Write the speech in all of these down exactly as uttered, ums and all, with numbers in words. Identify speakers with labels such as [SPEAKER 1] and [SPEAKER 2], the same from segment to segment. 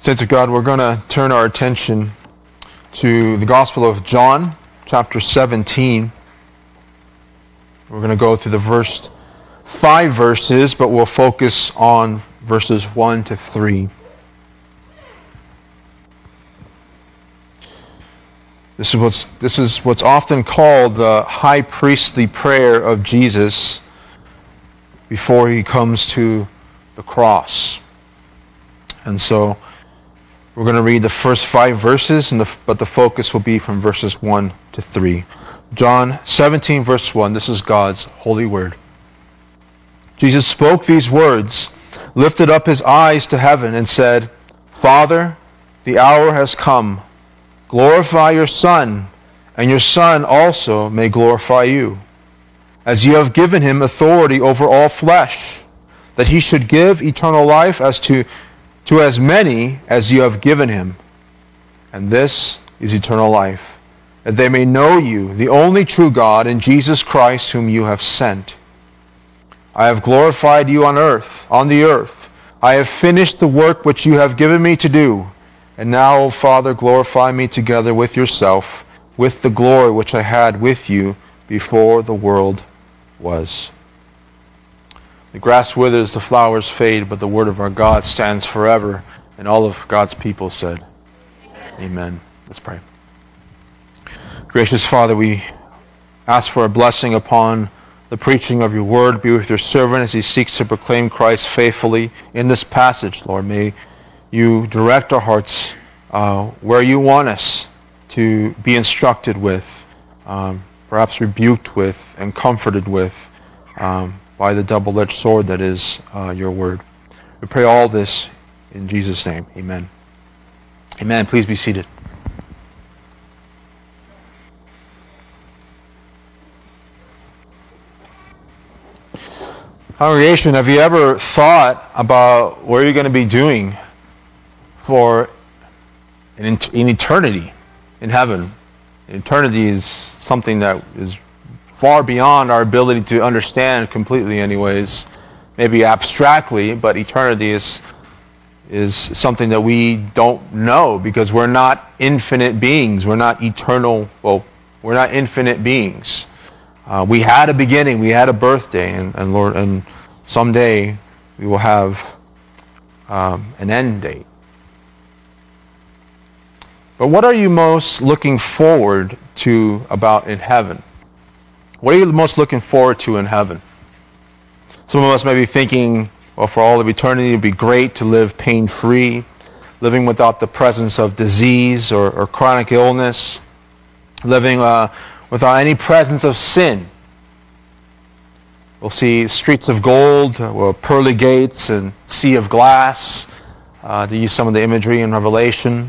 [SPEAKER 1] Saints of God, we're going to turn our attention to the Gospel of John, chapter seventeen. We're going to go through the first five verses, but we'll focus on verses one to three. This is what's, this is what's often called the high priestly prayer of Jesus before he comes to the cross. And so we're going to read the first five verses, and the, but the focus will be from verses one to three. John seventeen, verse one. This is God's holy word. Jesus spoke these words, lifted up his eyes to heaven, and said, Father, the hour has come. Glorify your Son, and your Son also may glorify you, as you have given him authority over all flesh, that he should give eternal life as to, to as many as you have given him. And this is eternal life, that they may know you, the only true God, and Jesus Christ whom you have sent. I have glorified you on earth, on the earth. I have finished the work which you have given me to do. And now, O Father, glorify me together with yourself, with the glory which I had with you before the world was. The grass withers, the flowers fade, but the word of our God stands forever. And all of God's people said, Amen. Amen. Let's pray. Gracious Father, we ask for a blessing upon the preaching of your word. Be with your servant as he seeks to proclaim Christ faithfully in this passage, Lord. May you direct our hearts uh, where you want us to be instructed with, um, perhaps rebuked with, and comforted with um, by the double-edged sword that is uh, your word. We pray all this in Jesus' name. Amen. Amen. Please be seated. Congregation, have you ever thought about what you're going to be doing for an, an eternity in heaven? Eternity is something that is far beyond our ability to understand completely anyways, maybe abstractly, but eternity is, is something that we don't know because we're not infinite beings. We're not eternal, well, we're not infinite beings. Uh, we had a beginning, we had a birthday, and, and Lord, and someday we will have um, an end date. But what are you most looking forward to about in heaven? What are you most looking forward to in heaven? Some of us may be thinking, well, for all of eternity, it would be great to live pain-free, living without the presence of disease or, or chronic illness, living uh, without any presence of sin. We'll see streets of gold, or pearly gates, and sea of glass, uh, to use some of the imagery in Revelation.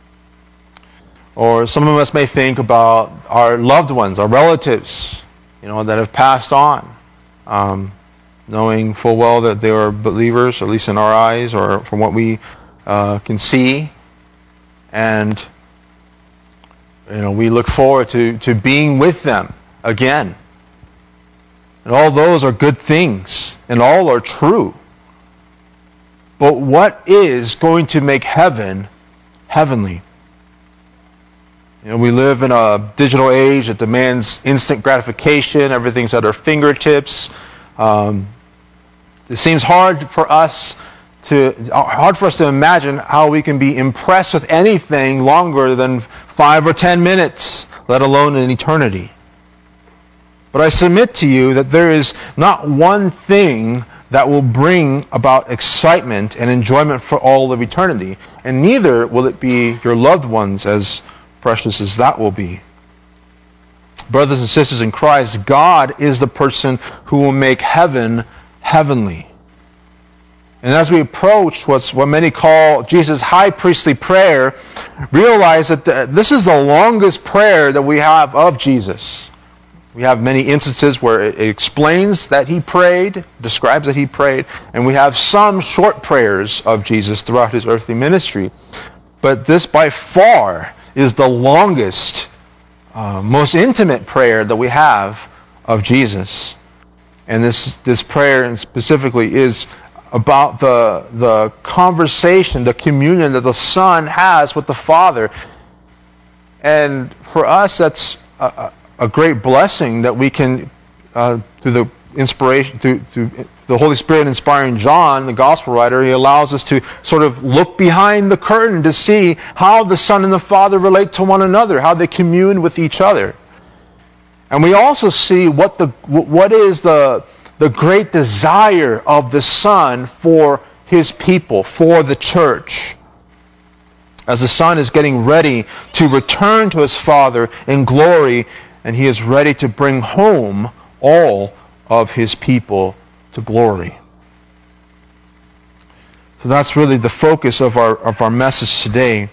[SPEAKER 1] Or some of us may think about our loved ones, our relatives, you know, that have passed on, um, knowing full well that they are believers, at least in our eyes, or from what we uh, can see. And you know, we look forward to, to being with them again. And all those are good things, and all are true. But what is going to make heaven heavenly? You know, we live in a digital age that demands instant gratification. Everything's at our fingertips. Um, it seems hard for us to hard for us to imagine how we can be impressed with anything longer than five or ten minutes, let alone an eternity. But I submit to you that there is not one thing that will bring about excitement and enjoyment for all of eternity, and neither will it be your loved ones, as precious as that will be. Brothers and sisters in Christ, God is the person who will make heaven heavenly. And as we approach what's what many call Jesus' high priestly prayer, realize that the, this is the longest prayer that we have of Jesus. We have many instances where it explains that he prayed, describes that he prayed, and we have some short prayers of Jesus throughout his earthly ministry. But this by far is the longest, uh, most intimate prayer that we have of Jesus. And this, this prayer specifically is about the, the conversation, the communion that the Son has with the Father. And for us, that's a, a great blessing that we can, uh, through the inspiration, through, through the Holy Spirit inspiring John, the gospel writer, he allows us to sort of look behind the curtain to see how the Son and the Father relate to one another, how they commune with each other. And we also see what the what is the, the great desire of the Son for His people, for the church. As the Son is getting ready to return to His Father in glory, and He is ready to bring home all of His people to glory. So that's really the focus of our of our message today.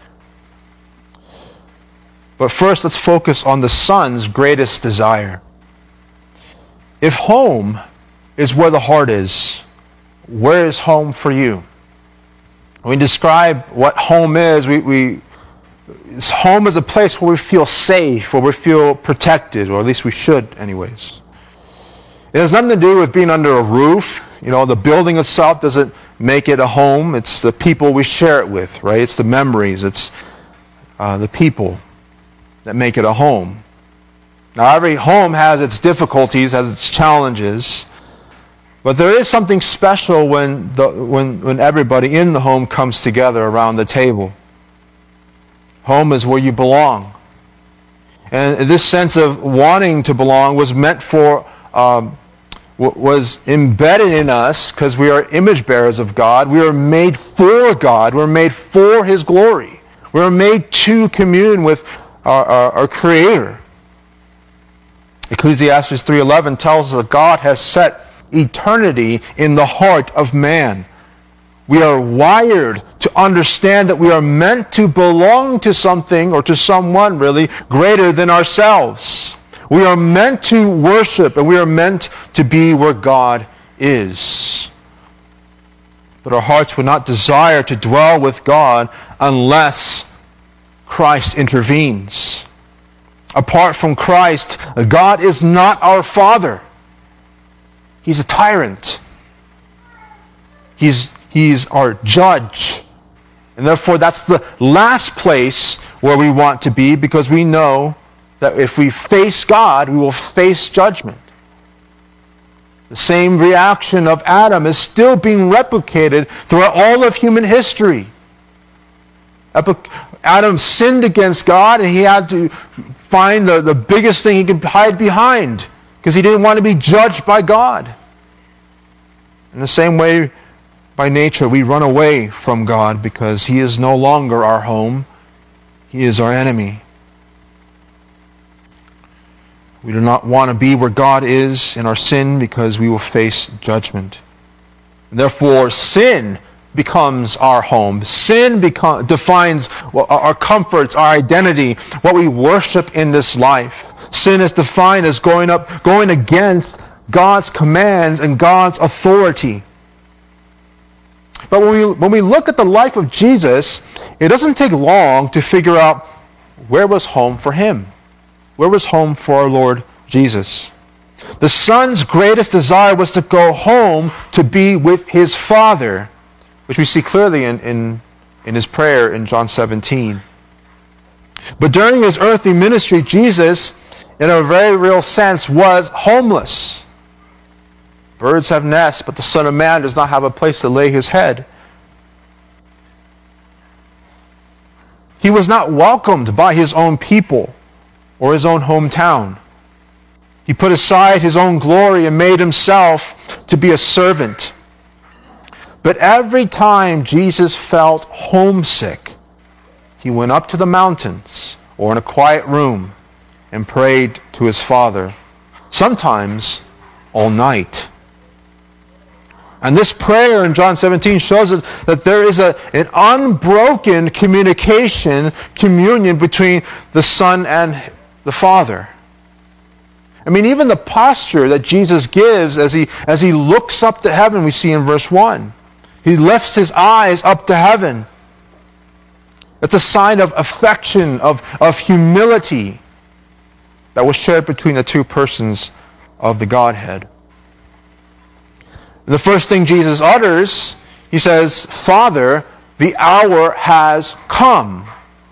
[SPEAKER 1] But first, let's focus on the Son's greatest desire. If home is where the heart is, where is home for you? When we describe what home is, we, we home is a place where we feel safe, where we feel protected, or at least we should anyways. It has nothing to do with being under a roof. You know, the building itself doesn't make it a home. It's the people we share it with, right? It's the memories. It's uh, the people that make it a home. Now, every home has its difficulties, has its challenges, but there is something special when the when when everybody in the home comes together around the table. Home is where you belong, and this sense of wanting to belong was meant for. Um, was embedded in us because we are image bearers of God. We are made for God. We're made for His glory. We're made to commune with our, our, our Creator. Ecclesiastes three eleven tells us that God has set eternity in the heart of man. We are wired to understand that we are meant to belong to something, or to someone really, greater than ourselves. We are meant to worship, and we are meant to be where God is. But our hearts would not desire to dwell with God unless Christ intervenes. Apart from Christ, God is not our Father. He's a tyrant. He's, he's our judge. And therefore, that's the last place where we want to be, because we know that if we face God, we will face judgment. The same reaction of Adam is still being replicated throughout all of human history. Adam sinned against God, and he had to find the, the biggest thing he could hide behind, because he didn't want to be judged by God. In the same way, by nature, we run away from God because He is no longer our home. He is our enemy. We do not want to be where God is in our sin, because we will face judgment. And therefore, sin becomes our home. Sin become, defines our comforts, our identity, what we worship in this life. Sin is defined as going up, going against God's commands and God's authority. But when we, when we look at the life of Jesus, it doesn't take long to figure out where was home for Him. Where was home for our Lord Jesus? The Son's greatest desire was to go home to be with His Father, which we see clearly in, in, in His prayer in John seventeen. But during His earthly ministry, Jesus, in a very real sense, was homeless. Birds have nests, but the Son of Man does not have a place to lay His head. He was not welcomed by His own people or His own hometown. He put aside His own glory and made Himself to be a servant. But every time Jesus felt homesick, He went up to the mountains or in a quiet room and prayed to His Father, sometimes all night. And this prayer in John seventeen shows us that there is a, an unbroken communication, communion between the Son and the Father. I mean, even the posture that Jesus gives as he, as he looks up to heaven, we see in verse one. He lifts His eyes up to heaven. It's a sign of affection, of, of humility that was shared between the two persons of the Godhead. The first thing Jesus utters, he says, Father, the hour has come.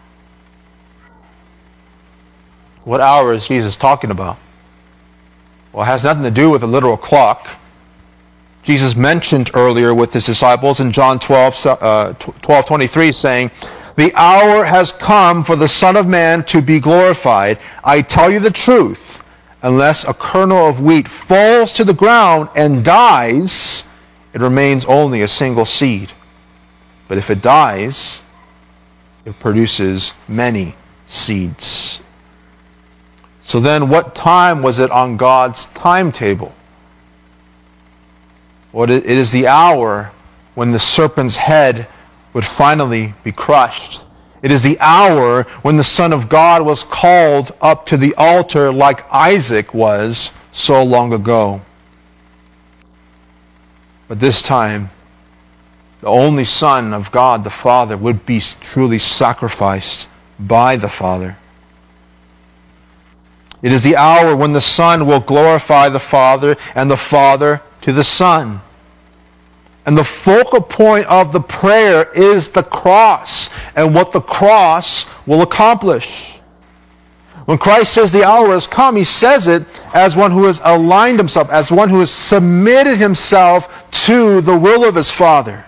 [SPEAKER 1] What hour is Jesus talking about? Well, it has nothing to do with a literal clock. Jesus mentioned earlier with his disciples in John twelve, uh, twelve twenty-three, saying, the hour has come for the Son of Man to be glorified. I tell you the truth, unless a kernel of wheat falls to the ground and dies, it remains only a single seed. But if it dies, it produces many seeds. So then, what time was it on God's timetable? Well, it is the hour when the serpent's head would finally be crushed. It is the hour when the Son of God was called up to the altar like Isaac was so long ago. But this time, the only Son of God, the Father, would be truly sacrificed by the Father. It is the hour when the Son will glorify the Father and the Father to the Son. And the focal point of the prayer is the cross and what the cross will accomplish. When Christ says the hour has come, he says it as one who has aligned himself, as one who has submitted himself to the will of his Father.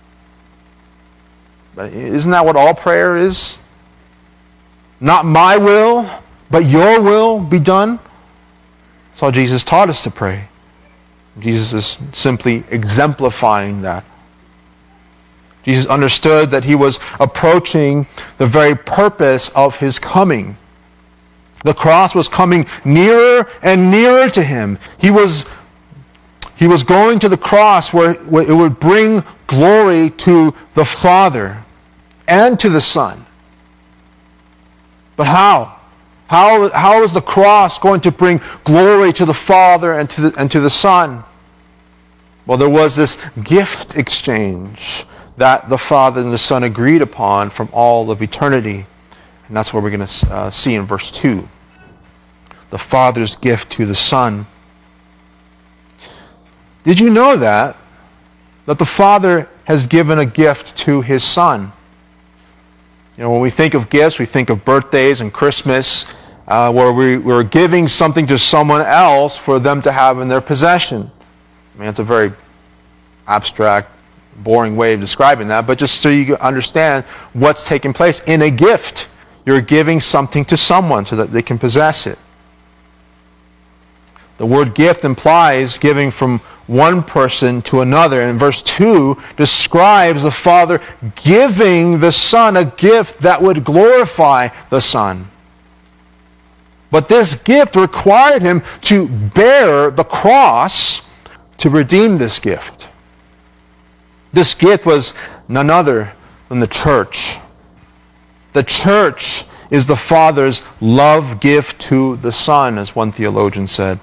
[SPEAKER 1] But isn't that what all prayer is? Not my will, but your will be done. That's how Jesus taught us to pray. Jesus is simply exemplifying that. Jesus understood that he was approaching the very purpose of his coming. The cross was coming nearer and nearer to him. He was, he was going to the cross where, where it would bring glory to the Father and to the Son. But how? How, how is the cross going to bring glory to the Father and to the, and to the Son? Well, there was this gift exchange that the Father and the Son agreed upon from all of eternity. And that's what we're going to uh, see in verse two. The Father's gift to the Son. Did you know that? That the Father has given a gift to his Son. You know, when we think of gifts, we think of birthdays and Christmas, uh, where we, we're giving something to someone else for them to have in their possession. I mean, it's a very abstract, boring way of describing that, but just so you understand what's taking place in a gift. You're giving something to someone so that they can possess it. The word gift implies giving from one person to another. And verse two describes the Father giving the Son a gift that would glorify the Son. But this gift required him to bear the cross to redeem this gift. This gift was none other than the church. The church is the Father's love gift to the Son, as one theologian said.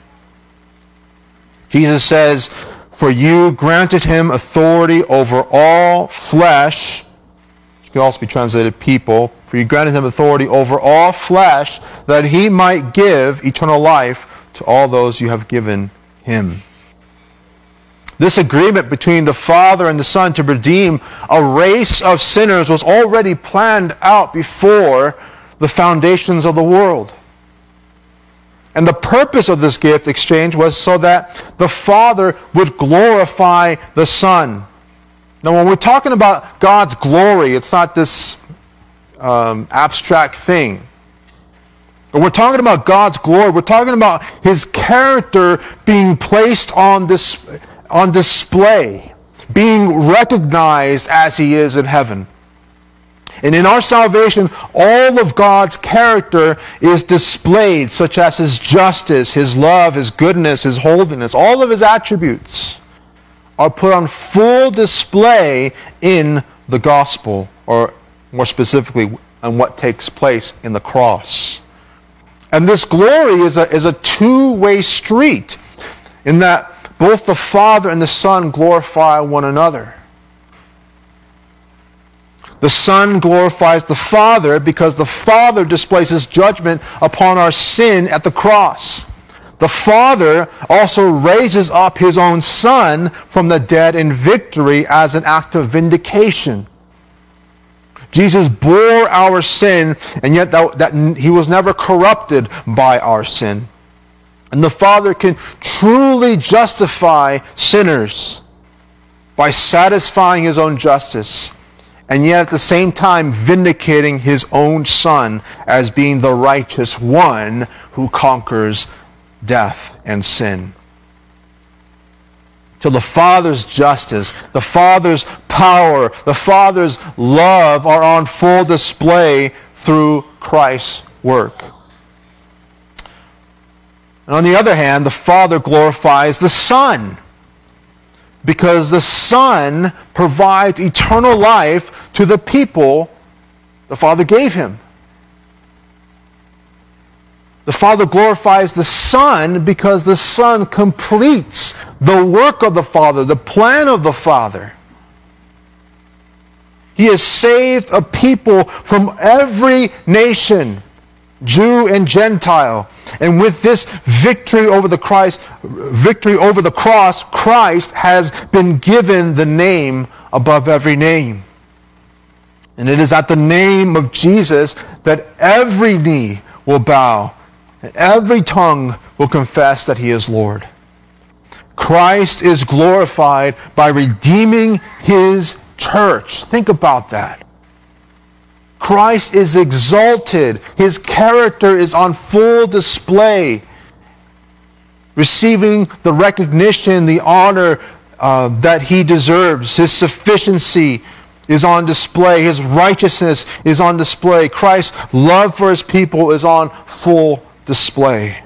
[SPEAKER 1] Jesus says, "For you granted him authority over all flesh," which can also be translated people, "for you granted him authority over all flesh, that he might give eternal life to all those you have given him." This agreement between the Father and the Son to redeem a race of sinners was already planned out before the foundations of the world. And the purpose of this gift exchange was so that the Father would glorify the Son. Now, when we're talking about God's glory, it's not this um, abstract thing. When we're talking about God's glory, we're talking about his character being placed on this, on display, being recognized as he is in heaven. And in our salvation, all of God's character is displayed, such as his justice, his love, his goodness, his holiness. All of his attributes are put on full display in the gospel, or more specifically, on what takes place in the cross. And this glory is a, is a two-way street, in that both the Father and the Son glorify one another. The Son glorifies the Father because the Father displays his judgment upon our sin at the cross. the Father also raises up his own Son from the dead in victory as an act of vindication. Jesus bore our sin, and yet that, that he was never corrupted by our sin. And the Father can truly justify sinners by satisfying his own justice, and yet at the same time vindicating his own Son as being the righteous one who conquers death and sin. So the Father's justice, the Father's power, the Father's love are on full display through Christ's work. And on the other hand, the Father glorifies the Son, because the Son provides eternal life to the people the Father gave him. The Father glorifies the Son because the Son completes the work of the Father, the plan of the Father. He has saved a people from every nation, Jew and Gentile. And with this victory over the Christ, victory over the cross, Christ has been given the name above every name. And it is at the name of Jesus that every knee will bow and every tongue will confess that he is Lord. Christ is glorified by redeeming his church. Think about that. Christ is exalted. His character is on full display, receiving the recognition, the honor uh, that he deserves. His sufficiency is on display. His righteousness is on display. Christ's love for his people is on full display.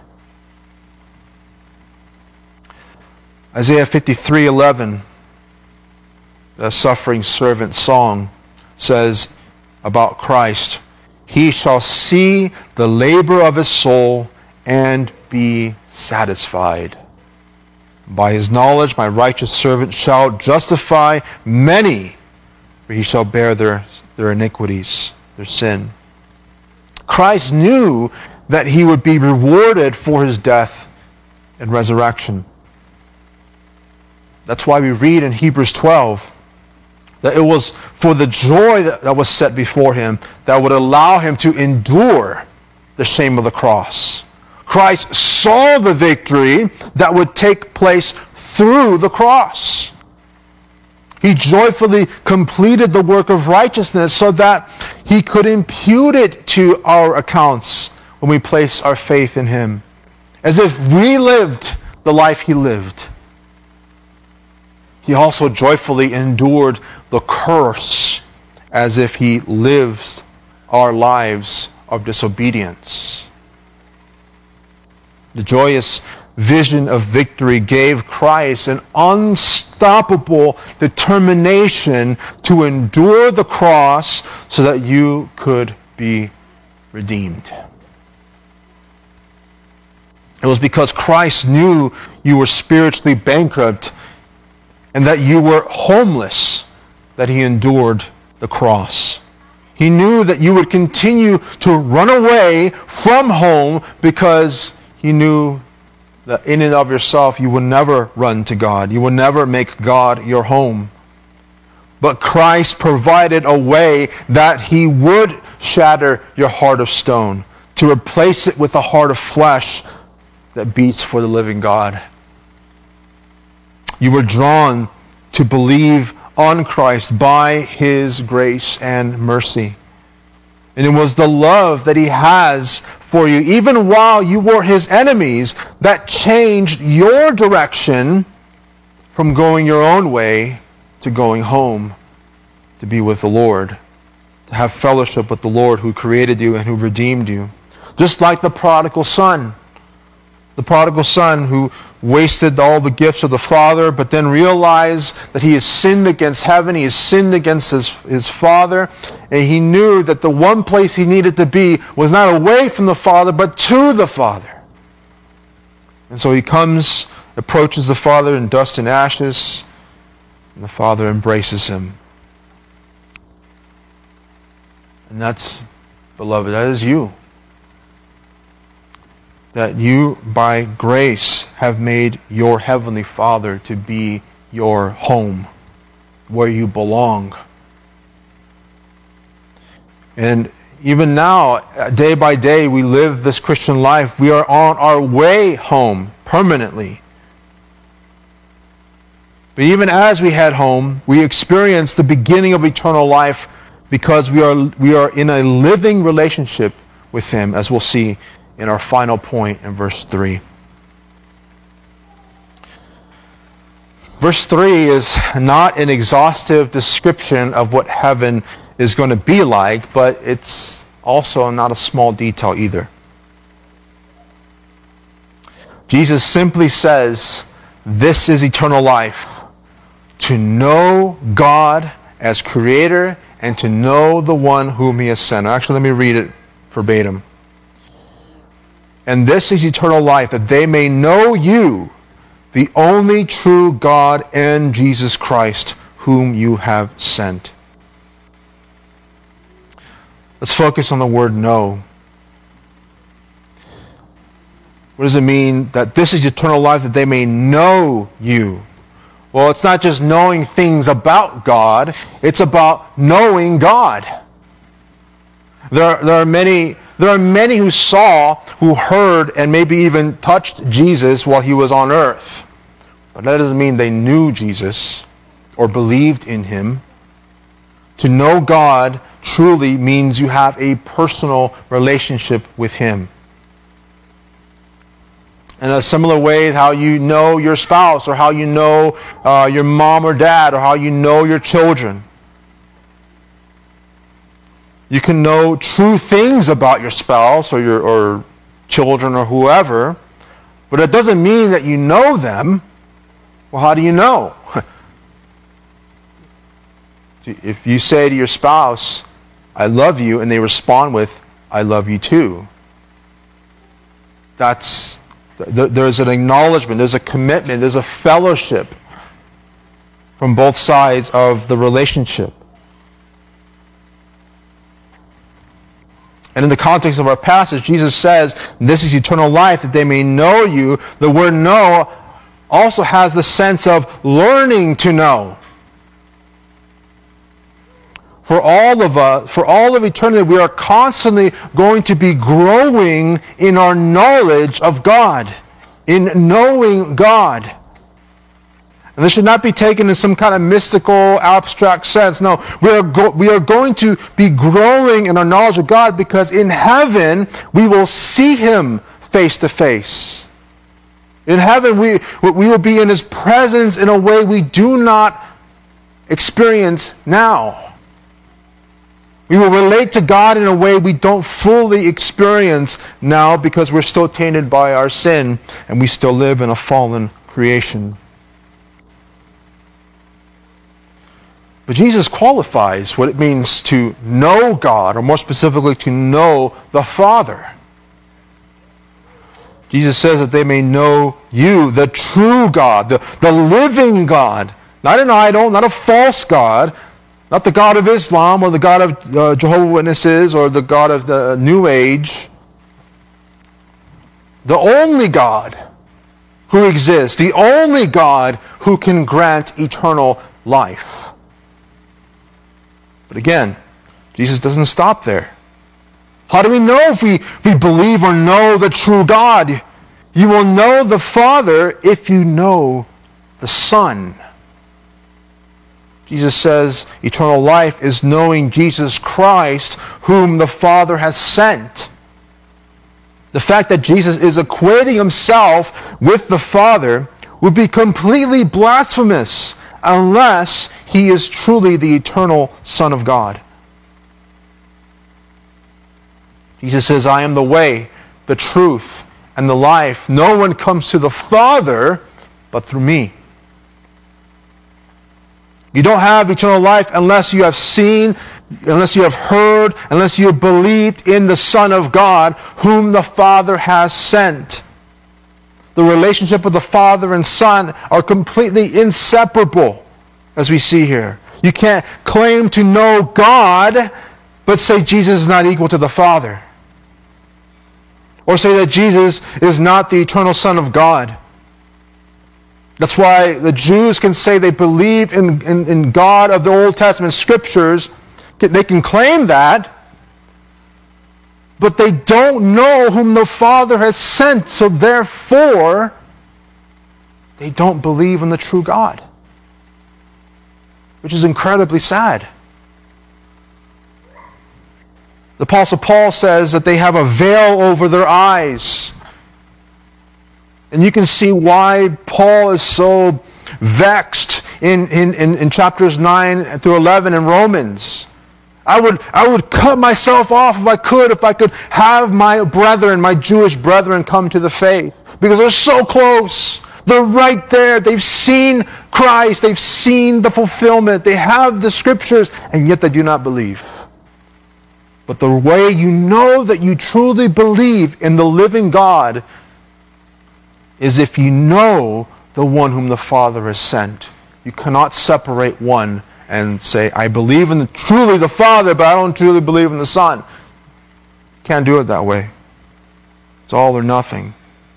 [SPEAKER 1] Isaiah fifty-three eleven, the suffering servant song, says about Christ, "He shall see the labor of his soul and be satisfied. By his knowledge my righteous servant shall justify many, for he shall bear their, their iniquities, their sin." Christ knew that he would be rewarded for his death and resurrection. That's why we read in Hebrews twelve that it was for the joy that, that was set before him that would allow him to endure the shame of the cross. Christ saw the victory that would take place through the cross. He joyfully completed the work of righteousness so that he could impute it to our accounts when we place our faith in him, as if we lived the life he lived. He also joyfully endured the curse as if he lived our lives of disobedience. The joyous vision of victory gave Christ an unstoppable determination to endure the cross so that you could be redeemed. It was because Christ knew you were spiritually bankrupt and that you were homeless that he endured the cross. He knew that you would continue to run away from home because he knew that in and of yourself you would never run to God. You would never make God your home. But Christ provided a way that he would shatter your heart of stone to replace it with a heart of flesh that beats for the living God. You were drawn to believe on Christ by his grace and mercy. And it was the love that he has for you, even while you were his enemies, that changed your direction from going your own way to going home to be with the Lord, to have fellowship with the Lord who created you and who redeemed you. Just like the prodigal son. The prodigal son who wasted all the gifts of the Father, but then realized that he has sinned against heaven, he has sinned against his, his Father, and he knew that the one place he needed to be was not away from the Father, but to the Father. And so he comes, approaches the Father in dust and ashes, and the Father embraces him. And that's, beloved, that is you. that you, by grace, have made your Heavenly Father to be your home, where you belong. And even now, day by day, we live this Christian life. We are on our way home permanently. But even as we head home, we experience the beginning of eternal life because we are, we are in a living relationship with Him, as we'll see in our final point in verse three. Verse three is not an exhaustive description of what heaven is going to be like, but it's also not a small detail either. Jesus simply says, this is eternal life, to know God as Creator and to know the one whom He has sent. Actually, let me read it verbatim. And this is eternal life, that they may know you, the only true God, and Jesus Christ, whom you have sent. Let's focus on the word know. What does it mean that this is eternal life, that they may know you? Well, it's not just knowing things about God, it's about knowing God. There, there are many... There are many who saw, who heard, and maybe even touched Jesus while He was on earth. But that doesn't mean they knew Jesus or believed in Him. To know God truly means you have a personal relationship with Him. In a similar way, how you know your spouse, or how you know uh, your mom or dad, or how you know your children. You can know true things about your spouse or your or children or whoever, but it doesn't mean that you know them. Well, how do you know? If you say to your spouse, I love you, and they respond with, I love you too, that's, there's an acknowledgement, there's a commitment, there's a fellowship from both sides of the relationship. And in the context of our passage, Jesus says, this is eternal life, that they may know you. The word know also has the sense of learning to know. For all of us, for all of eternity, we are constantly going to be growing in our knowledge of God, in knowing God. And this should not be taken in some kind of mystical, abstract sense. No, we are, go- we are going to be growing in our knowledge of God, because in heaven we will see Him face to face. In heaven we, we will be in His presence in a way we do not experience now. We will relate to God in a way we don't fully experience now, because we're still tainted by our sin and we still live in a fallen creation. But Jesus qualifies what it means to know God, or more specifically, to know the Father. Jesus says that they may know you, the true God, the, the living God, not an idol, not a false God, not the God of Islam or the God of uh, Jehovah's Witnesses or the God of the New Age. The only God who exists, the only God who can grant eternal life. But again, Jesus doesn't stop there. How do we know if we, if we believe or know the true God? You will know the Father if you know the Son. Jesus says eternal life is knowing Jesus Christ, whom the Father has sent. The fact that Jesus is equating Himself with the Father would be completely blasphemous unless He is truly the eternal Son of God. Jesus says, I am the way, the truth, and the life. No one comes to the Father but through me. You don't have eternal life unless you have seen, unless you have heard, unless you have believed in the Son of God, whom the Father has sent. The relationship of the Father and Son are completely inseparable, as we see here. You can't claim to know God, but say Jesus is not equal to the Father. or say that Jesus is not the eternal Son of God. That's why the Jews can say they believe in, in, in God of the Old Testament Scriptures. They can claim that, but they don't know whom the Father has sent, so therefore they don't believe in the true God, which is incredibly sad. The Apostle Paul says that they have a veil over their eyes. And you can see why Paul is so vexed in, in, in, in chapters nine through eleven in Romans. I would, I would cut myself off if I could, if I could have my brethren, my Jewish brethren, come to the faith. Because they're so close. They're right there. They've seen Christ. They've seen the fulfillment. They have the Scriptures, and yet they do not believe. But the way you know that you truly believe in the living God is if you know the one whom the Father has sent. You cannot separate one and say, I believe in the, truly the Father, but I don't truly believe in the Son. Can't do it that way. It's all or nothing.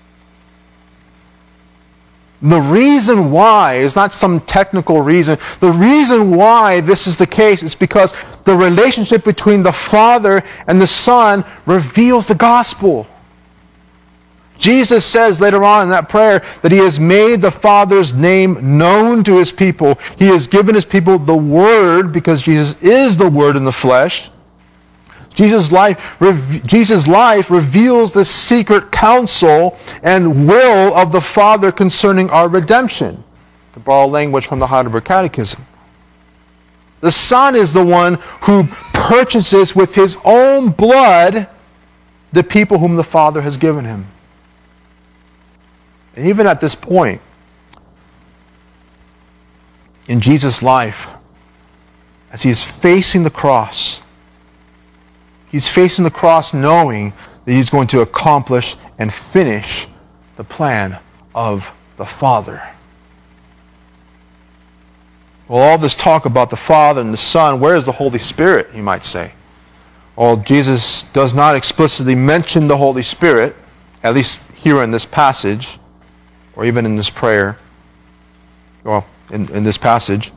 [SPEAKER 1] The reason why is not some technical reason. The reason why this is the case is because the relationship between the Father and the Son reveals the gospel. Jesus says later on in that prayer that He has made the Father's name known to His people. He has given His people the Word, because Jesus is the Word in the flesh. Jesus' life, Jesus' life reveals the secret counsel and will of the Father concerning our redemption, to borrow language from the Heidelberg Catechism. The Son is the one who purchases with His own blood the people whom the Father has given Him. And even at this point, in Jesus' life, as He is facing the cross, He's facing the cross knowing that He's going to accomplish and finish the plan of the Father. Well, all this talk about the Father and the Son, where is the Holy Spirit, you might say? Well, Jesus does not explicitly mention the Holy Spirit, at least here in this passage, or even in this prayer, well, in, in this passage.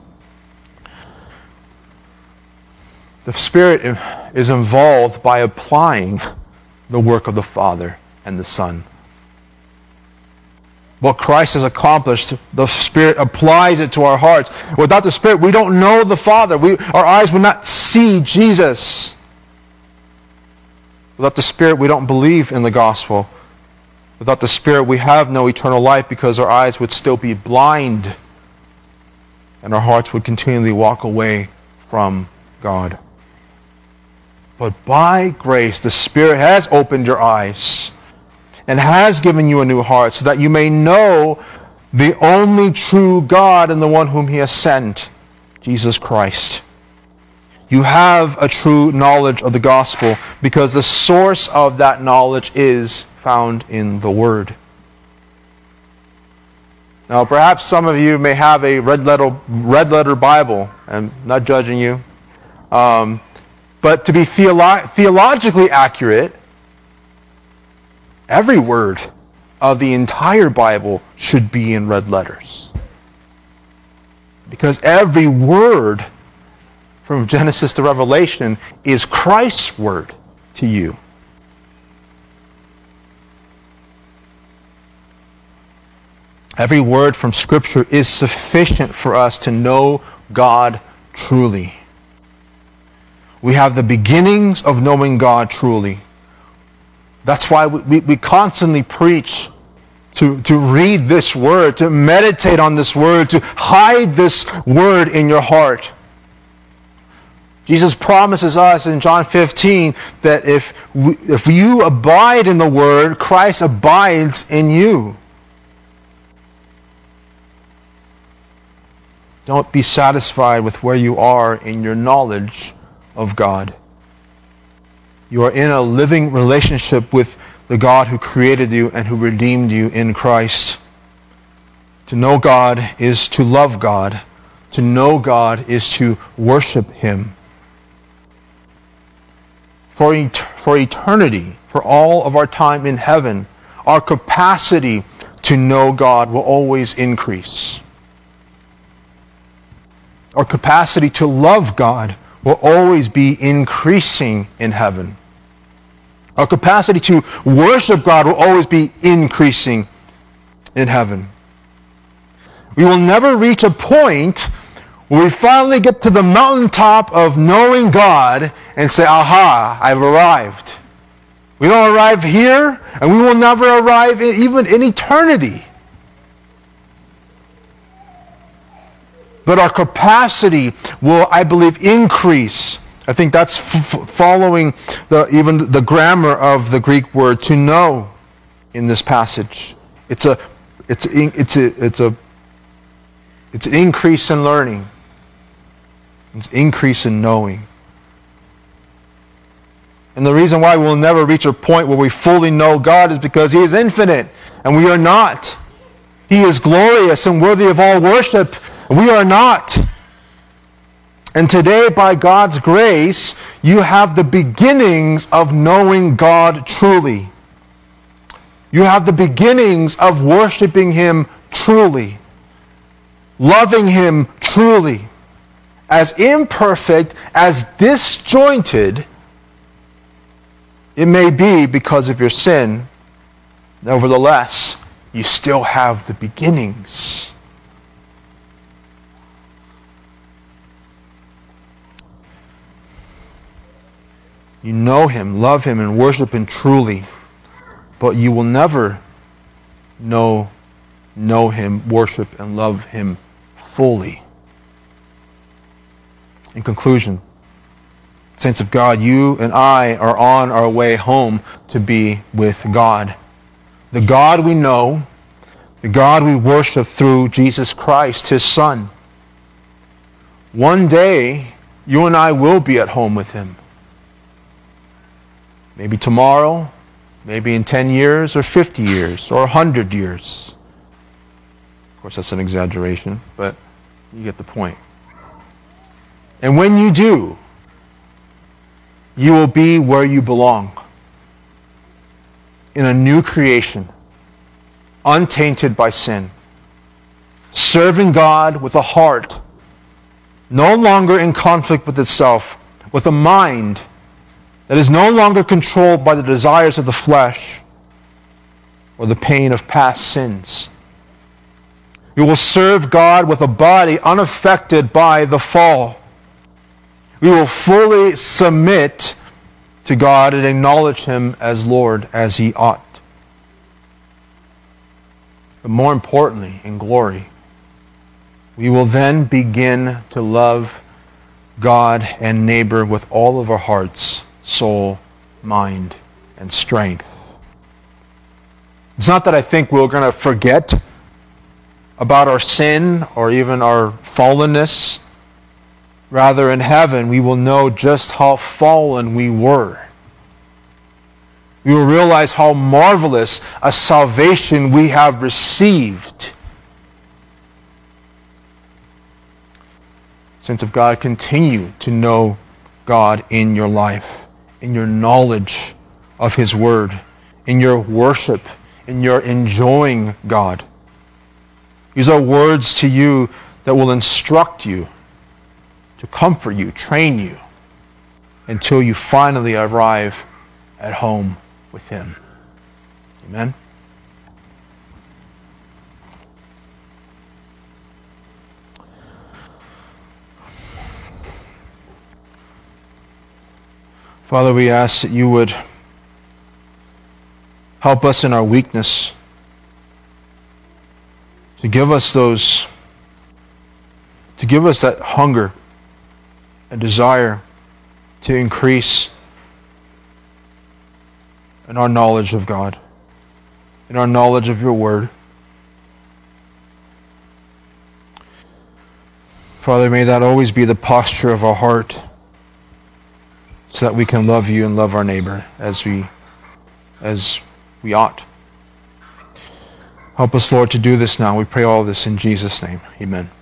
[SPEAKER 1] The Spirit is involved by applying the work of the Father and the Son. What Christ has accomplished, the Spirit applies it to our hearts. Without the Spirit, we don't know the Father. We, our eyes would not see Jesus. Without the Spirit, we don't believe in the gospel. Without the Spirit, we have no eternal life, because our eyes would still be blind and our hearts would continually walk away from God. But by grace, the Spirit has opened your eyes and has given you a new heart, so that you may know the only true God and the one whom He has sent, Jesus Christ. You have a true knowledge of the gospel, because the source of that knowledge is found in the Word. Now, perhaps some of you may have a red letter, red letter Bible. I'm not judging you. Um, but to be theolo- theologically accurate, every word of the entire Bible should be in red letters. Because every word from Genesis to Revelation is Christ's word to you. Every word from Scripture is sufficient for us to know God truly. We have the beginnings of knowing God truly. That's why we, we constantly preach to, to read this word, to meditate on this word, to hide this word in your heart. Jesus promises us in John fifteen that if we, if you abide in the word, Christ abides in you. Don't be satisfied with where you are in your knowledge of God. You are in a living relationship with the God who created you and who redeemed you in Christ. To know God is to love God. To know God is to worship Him. For, et- for eternity, for all of our time in heaven, our capacity to know God will always increase. Our capacity to love God will always be increasing in heaven. Our capacity to worship God will always be increasing in heaven. We will never reach a point where we finally get to the mountaintop of knowing God and say, aha, I've arrived. We don't arrive here, and we will never arrive in, even in eternity. But our capacity will, I believe, increase. I think that's f- following the, even the grammar of the Greek word to know in this passage. It's a, it's a, it's a, it's a, it's an increase in learning. It's an increase in knowing. And the reason why we'll never reach a point where we fully know God is because He is infinite, and we are not. He is glorious and worthy of all worship, and we are not. And today, by God's grace, you have the beginnings of knowing God truly. You have the beginnings of worshiping Him truly, loving Him truly. As imperfect, as disjointed it may be because of your sin, nevertheless, you still have the beginnings. You know Him, love Him, and worship Him truly, but you will never know, know Him, worship, and love Him fully. In conclusion, saints of God, you and I are on our way home to be with God. The God we know, the God we worship through Jesus Christ, His Son. One day, you and I will be at home with Him. Maybe tomorrow, maybe in ten years, or fifty years, or one hundred years. Of course, that's an exaggeration, but you get the point. And when you do, you will be where you belong, in a new creation, untainted by sin, serving God with a heart no longer in conflict with itself, with a mind that is no longer controlled by the desires of the flesh or the pain of past sins. You will serve God with a body unaffected by the fall. We will fully submit to God and acknowledge Him as Lord as He ought. But more importantly, in glory, we will then begin to love God and neighbor with all of our hearts, soul, mind, and strength. It's not that I think we're going to forget about our sin or even our fallenness. Rather, in heaven, we will know just how fallen we were. We will realize how marvelous a salvation we have received. Saints of God, continue to know God in your life, in your knowledge of His Word, in your worship, in your enjoying God. These are words to you that will instruct you, to comfort you, train you, until you finally arrive at home with Him. Amen? Father, we ask that you would help us in our weakness, to give us those, to give us that hunger, a desire to increase in our knowledge of God, in our knowledge of your word. Father, may that always be the posture of our heart, so that we can love you and love our neighbor as we as we ought. Help us, Lord, to do this now. We pray all this in Jesus' name. Amen.